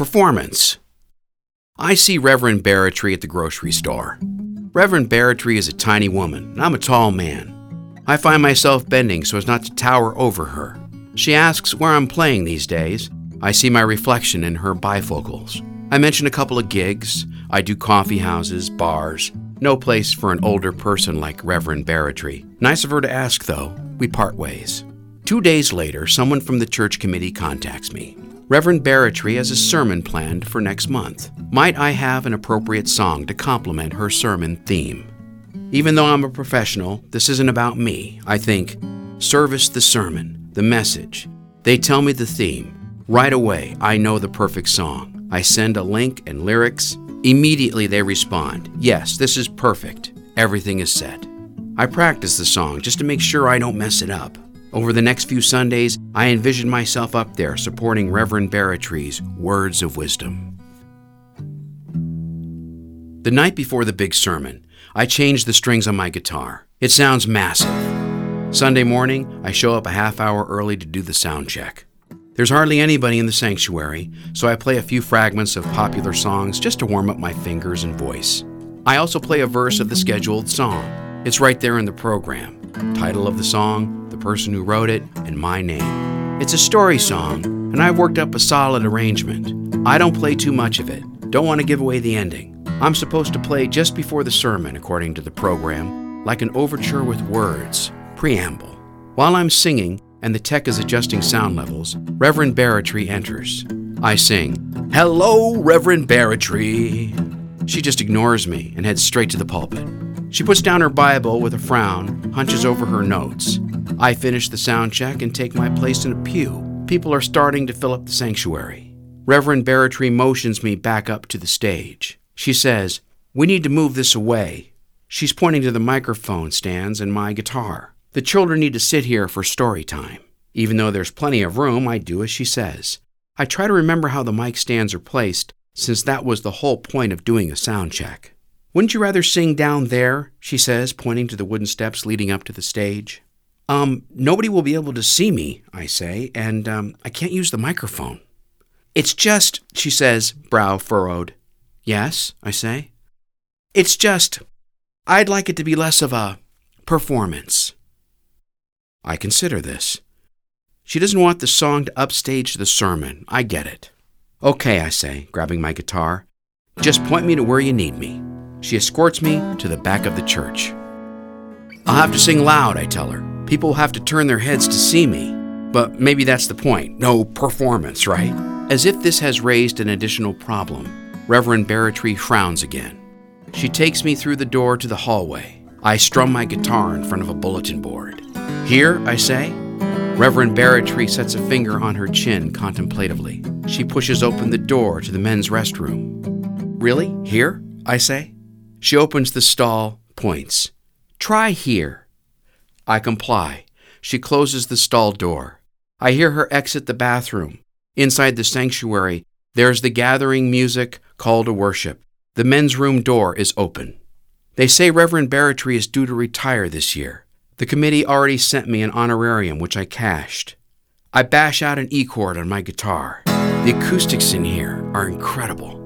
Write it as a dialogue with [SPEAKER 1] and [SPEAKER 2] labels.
[SPEAKER 1] Performance. I see Reverend Barratry at the grocery store. Reverend Barratry is a tiny woman, and I'm a tall man. I find myself bending so as not to tower over her. She asks where I'm playing these days. I see my reflection in her bifocals. I mention a couple of gigs. I do coffee houses, bars. No place for an older person like Reverend Barratry. Nice of her to ask, though. We part ways. 2 days later, someone from the church committee contacts me. Reverend Barratry has a sermon planned for next month. Might I have an appropriate song to complement her sermon theme? Even though I'm a professional, this isn't about me. I think, service the sermon, the message. They tell me the theme. Right away, I know the perfect song. I send a link and lyrics. Immediately they respond, yes, this is perfect. Everything is set. I practice the song just to make sure I don't mess it up. Over the next few Sundays, I envision myself up there supporting Reverend Barratry's words of wisdom. The night before the big sermon, I change the strings on my guitar. It sounds massive. Sunday morning, I show up a half hour early to do the sound check. There's hardly anybody in the sanctuary, so I play a few fragments of popular songs just to warm up my fingers and voice. I also play a verse of the scheduled song. It's right there in the program. Title of the song, the person who wrote it, and my name. It's a story song, and I've worked up a solid arrangement. I don't play too much of it. Don't want to give away the ending. I'm supposed to play just before the sermon, according to the program, like an overture with words, preamble. While I'm singing, and the tech is adjusting sound levels, Reverend Barratry enters. I sing, "Hello, Reverend Barratry." She just ignores me and heads straight to the pulpit. She puts down her Bible with a frown, hunches over her notes. I finish the sound check and take my place in a pew. People are starting to fill up the sanctuary. Reverend Barratry motions me back up to the stage. She says, "We need to move this away." She's pointing to the microphone stands and my guitar. "The children need to sit here for story time." Even though there's plenty of room, I do as she says. I try to remember how the mic stands are placed, since that was the whole point of doing a sound check. "Wouldn't you rather sing down there?" she says, pointing to the wooden steps leading up to the stage. Nobody will be able to see me," I say, "and I can't use the microphone." "It's just," she says, brow furrowed. "Yes," I say. "It's just, I'd like it to be less of a performance." I consider this. She doesn't want the song to upstage the sermon. I get it. "Okay," I say, grabbing my guitar. "Just point me to where you need me." She escorts me to the back of the church. "I'll have to sing loud," I tell her. "People will have to turn their heads to see me." But maybe that's the point. No performance, right? As if this has raised an additional problem, Reverend Barratry frowns again. She takes me through the door to the hallway. I strum my guitar in front of a bulletin board. "Here," I say. Reverend Barratry sets a finger on her chin contemplatively. She pushes open the door to the men's restroom. "Really? Here?" I say. She opens the stall, points. "Try here." I comply. She closes the stall door. I hear her exit the bathroom. Inside the sanctuary, there's the gathering music, call to worship. The men's room door is open. They say Reverend Barratry is due to retire this year. The committee already sent me an honorarium, which I cashed. I bash out an E chord on my guitar. The acoustics in here are incredible.